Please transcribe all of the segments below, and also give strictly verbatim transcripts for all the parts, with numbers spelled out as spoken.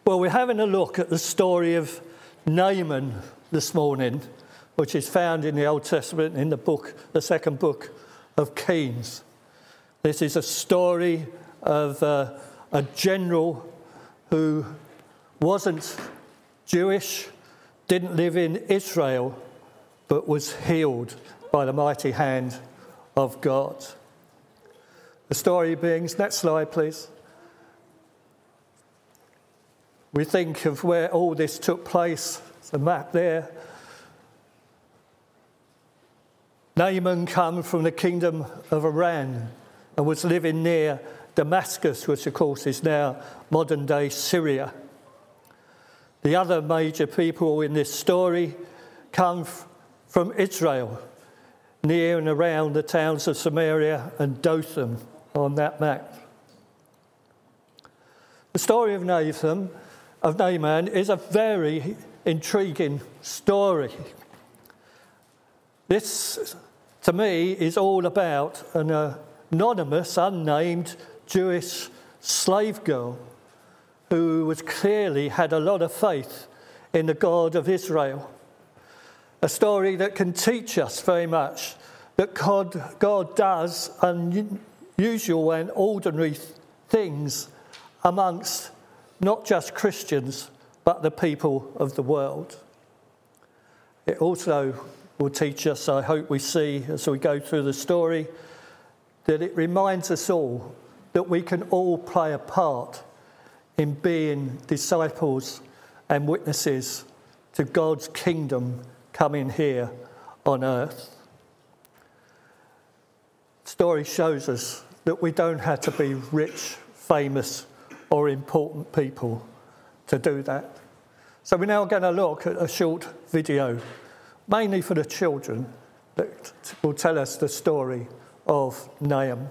Well, we're having a look at the story of Naaman this morning, which is found in the Old Testament in the book, the second book of Kings. This is a story of uh, a general who wasn't Jewish, didn't live in Israel, but was healed by the mighty hand of God. The story begins, next slide please. We think of where all this took place, there's a map there. Naaman came from the kingdom of Aram and was living near Damascus, which of course is now modern-day Syria. The other major people in this story come from Israel, near and around the towns of Samaria and Dothan on that map. The story of Naaman, of Naaman is a very intriguing story. This, to me, is all about an anonymous, unnamed Jewish slave girl who was clearly had a lot of faith in the God of Israel. A story that can teach us very much that God, God does unusual and ordinary things amongst not just Christians, but the people of the world. It also will teach us, I hope we see as we go through the story, that it reminds us all that we can all play a part in being disciples and witnesses to God's kingdom coming here on earth. The story shows us that we don't have to be rich, famous, or important people to do that. So we're now going to look at a short video, mainly for the children, that will tell us the story of Naaman.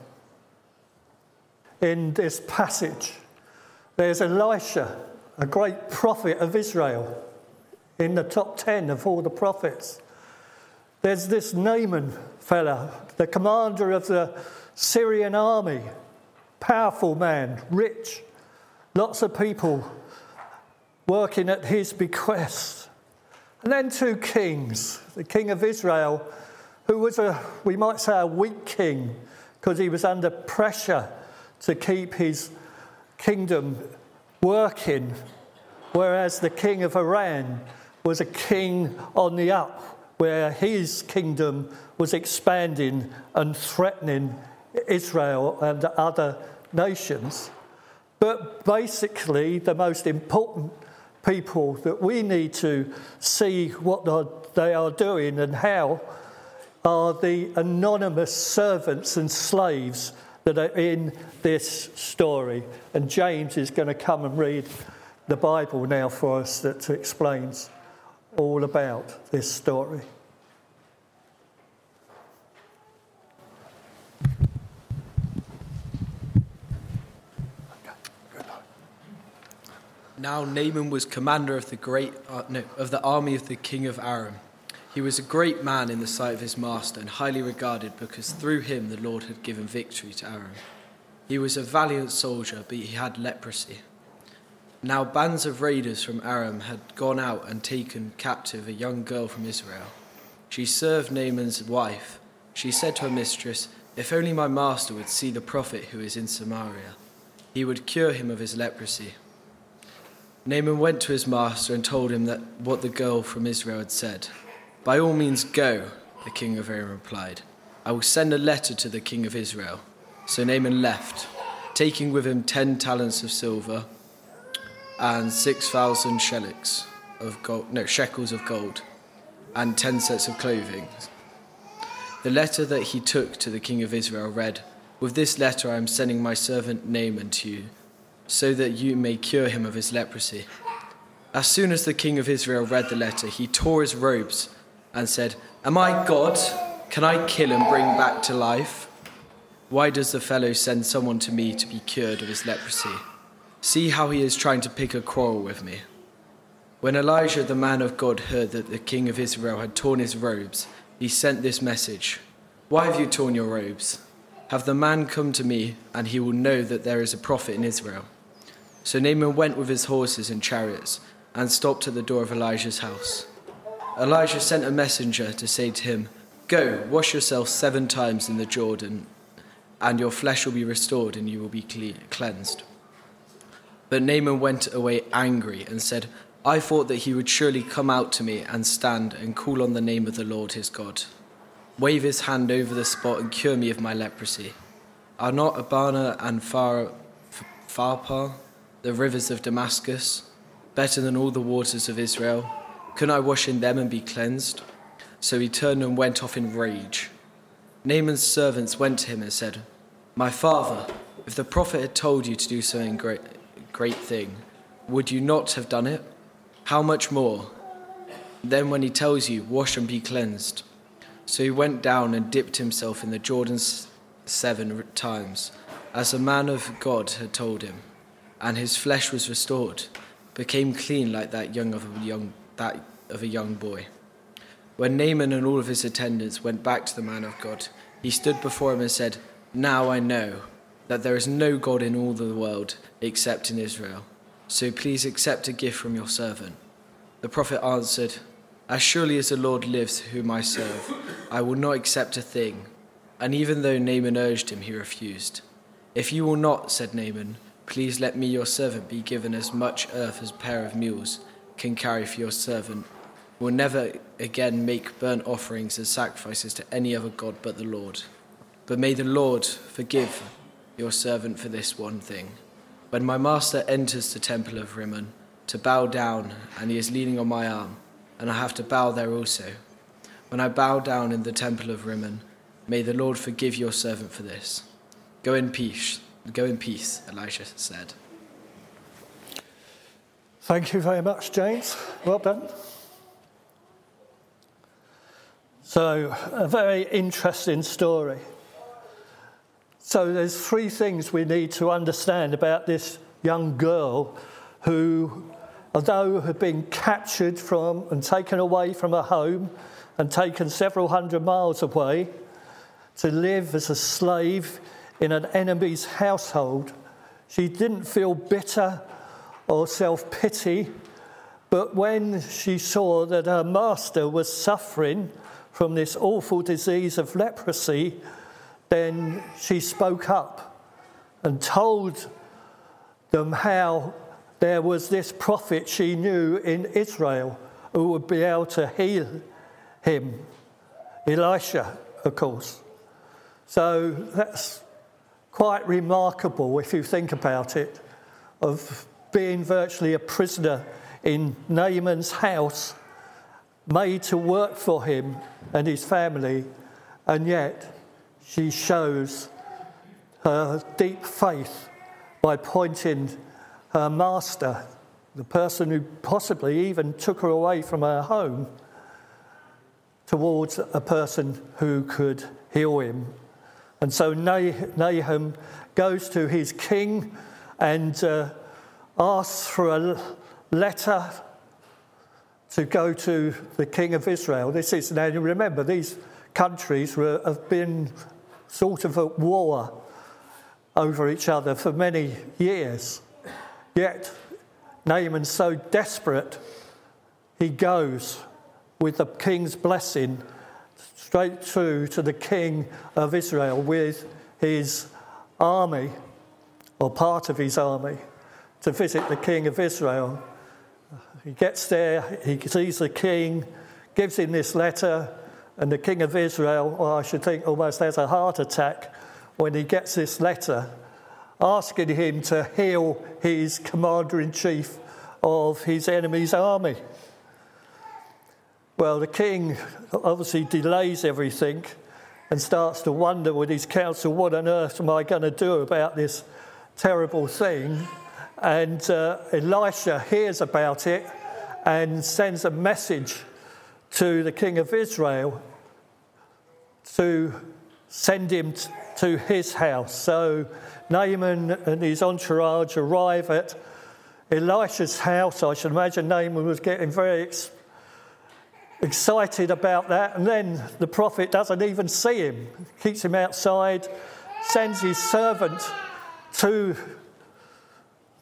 In this passage, there's Elisha, a great prophet of Israel, in the top ten of all the prophets. There's this Naaman fella, the commander of the Syrian army, powerful man, rich, lots of people working at his bequest. And then two kings, the king of Israel, who was a, we might say, a weak king, because he was under pressure to keep his kingdom working, whereas the king of Aram was a king on the up, where his kingdom was expanding and threatening Israel and other nations. But basically, the most important people that we need to see what they are doing and how are the anonymous servants and slaves that are in this story. And James is going to come and read the Bible now for us that explains all about this story. Now Naaman was commander of the great uh, no, of the army of the king of Aram. He was a great man in the sight of his master and highly regarded because through him the Lord had given victory to Aram. He was a valiant soldier, but he had leprosy. Now bands of raiders from Aram had gone out and taken captive a young girl from Israel. She served Naaman's wife. She said to her mistress, "If only my master would see the prophet who is in Samaria, he would cure him of his leprosy." Naaman went to his master and told him that what the girl from Israel had said. "By all means go," the king of Aram replied. "I will send a letter to the king of Israel." So Naaman left, taking with him ten talents of silver and six thousand shekels of gold, no shekels of gold, and ten sets of clothing. The letter that he took to the king of Israel read, "With this letter I am sending my servant Naaman to you, so that you may cure him of his leprosy." As soon as the king of Israel read the letter, he tore his robes and said, "Am I God? Can I kill and bring back to life? Why does the fellow send someone to me to be cured of his leprosy? See how he is trying to pick a quarrel with me." When Elijah, the man of God, heard that the king of Israel had torn his robes, he sent this message, "Why have you torn your robes? Have the man come to me, and he will know that there is a prophet in Israel." So Naaman went with his horses and chariots and stopped at the door of Elijah's house. Elijah sent a messenger to say to him, "Go, wash yourself seven times in the Jordan, and your flesh will be restored and you will be clean, cleansed." But Naaman went away angry and said, "I thought that he would surely come out to me and stand and call on the name of the Lord his God, wave his hand over the spot and cure me of my leprosy. Are not Abana and Phar- Pharpar, the rivers of Damascus, better than all the waters of Israel? Couldn't I wash in them and be cleansed?" So he turned and went off in rage. Naaman's servants went to him and said, "My father, if the prophet had told you to do something great, great thing, would you not have done it? How much more? Then when he tells you, wash and be cleansed." So he went down and dipped himself in the Jordan seven times, as a man of God had told him, and his flesh was restored, became clean like that young of a young that of a young boy. When Naaman and all of his attendants went back to the man of God, he stood before him and said, "Now I know that there is no God in all the world except in Israel. So please accept a gift from your servant." The prophet answered, "As surely as the Lord lives, whom I serve, I will not accept a thing." And even though Naaman urged him, he refused. "If you will not," said Naaman, "please let me, your servant, be given as much earth as a pair of mules can carry, for your servant will never again make burnt offerings and sacrifices to any other god but the Lord. But may the Lord forgive your servant for this one thing. When my master enters the temple of Rimmon to bow down, and he is leaning on my arm, and I have to bow there also, when I bow down in the temple of Rimmon, may the Lord forgive your servant for this. Go in peace, go in peace," Elisha said. Thank you very much, James. Well done. So, a very interesting story. So there's three things we need to understand about this young girl who, although had been captured from and taken away from her home and taken several hundred miles away to live as a slave in an enemy's household, she didn't feel bitter or self-pity, but when she saw that her master was suffering from this awful disease of leprosy, then she spoke up and told them how there was this prophet she knew in Israel who would be able to heal him. Elisha, of course. So that's quite remarkable if you think about it, of being virtually a prisoner in Naaman's house, made to work for him and his family, and yet she shows her deep faith by pointing her master, the person who possibly even took her away from her home, towards a person who could heal him. And so Nahum goes to his king and uh, asks for a letter to go to the king of Israel. This is, now you remember, these countries were, have been sort of at war over each other for many years. Yet Naaman's so desperate, he goes with the king's blessing straight through to the king of Israel with his army, or part of his army, to visit the king of Israel. He gets there, he sees the king, gives him this letter, and the king of Israel, well, I should think almost has a heart attack when he gets this letter, asking him to heal his commander-in-chief of his enemy's army. Well, the king obviously delays everything and starts to wonder with his council, what on earth am I going to do about this terrible thing? And uh, Elisha hears about it and sends a message to the king of Israel to send him t- to his house. So Naaman and his entourage arrive at Elisha's house. I should imagine Naaman was getting very ex- excited about that. And then the prophet doesn't even see him, keeps him outside, sends his servant to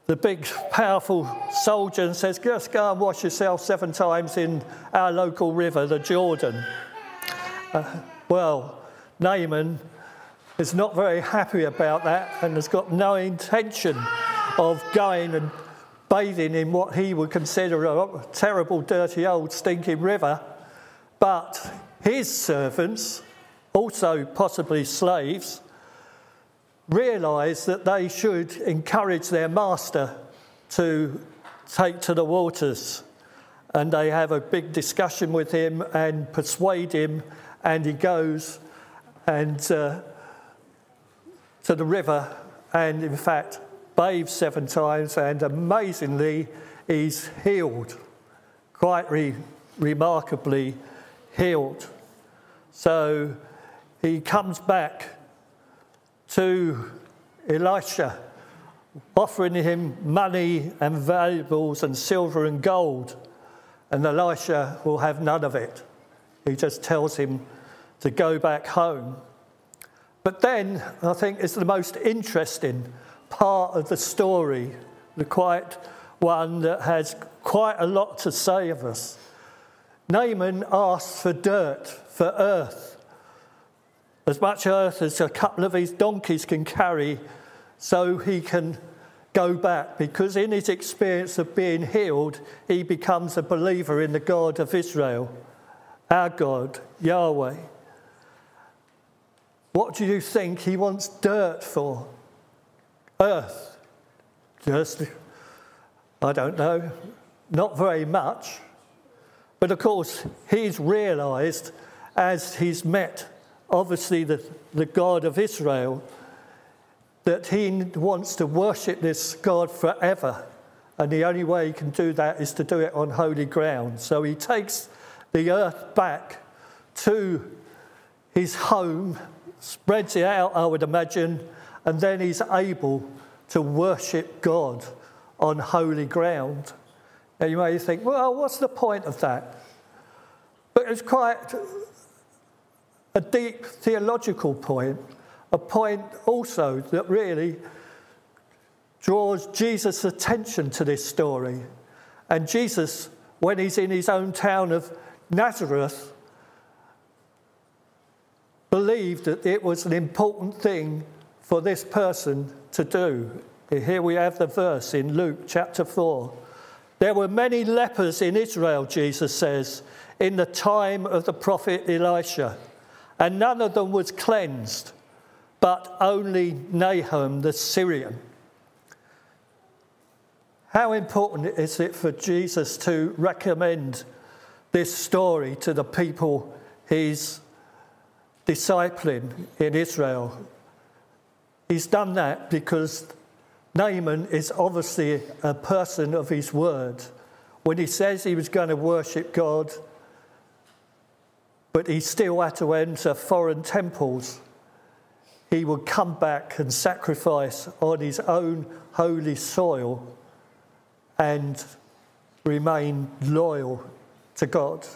the big, powerful soldier and says, just go and wash yourself seven times in our local river, the Jordan. Uh, well, Naaman is not very happy about that and has got no intention of going and bathing in what he would consider a terrible, dirty, old, stinking river. But his servants, also possibly slaves, realise that they should encourage their master to take to the waters. And they have a big discussion with him and persuade him, and he goes and uh, to the river and, in fact, bathes seven times, and amazingly, he's healed, quite re- remarkably healed. So he comes back to Elisha, offering him money and valuables and silver and gold, and Elisha will have none of it. He just tells him to go back home. But then, I think it's the most interesting part of the story, the quite one that has quite a lot to say of us. Naaman asks for dirt, for earth, as much earth as a couple of his donkeys can carry, so he can go back, because in his experience of being healed, he becomes a believer in the God of Israel, our God, Yahweh. What do you think he wants dirt for? Earth. Just, I don't know, not very much. But of course, he's realised, as he's met, obviously, the, the God of Israel, that he wants to worship this God forever. And the only way he can do that is to do it on holy ground. So he takes the earth back to his home, spreads it out, I would imagine, and then he's able to worship God on holy ground. Now you may think, well, what's the point of that? But it's quite a deep theological point, a point also that really draws Jesus' attention to this story. And Jesus, when he's in his own town of Nazareth, believed that it was an important thing for this person to do. Here we have the verse in Luke chapter four. There were many lepers in Israel, Jesus says, in the time of the prophet Elisha, and none of them was cleansed, but only Naaman the Syrian. How important is it for Jesus to recommend this story to the people he's discipling in Israel? He's done that because Naaman is obviously a person of his word. When he says he was going to worship God, but he still had to enter foreign temples, he would come back and sacrifice on his own holy soil and remain loyal to God,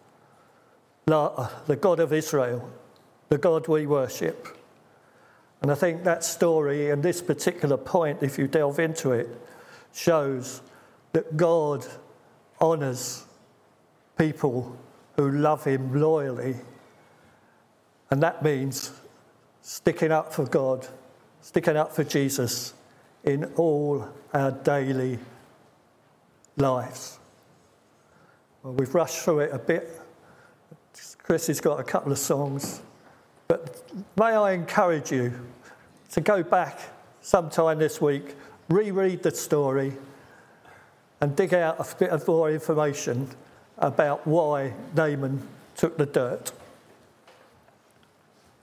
the God of Israel, the God we worship. And I think that story and this particular point, if you delve into it, shows that God honours people who love him loyally. And that means sticking up for God, sticking up for Jesus in all our daily lives. Well, we've rushed through it a bit. Chris has got a couple of songs. But may I encourage you to go back sometime this week, reread the story, and dig out a bit of more information about why Naaman took the dirt.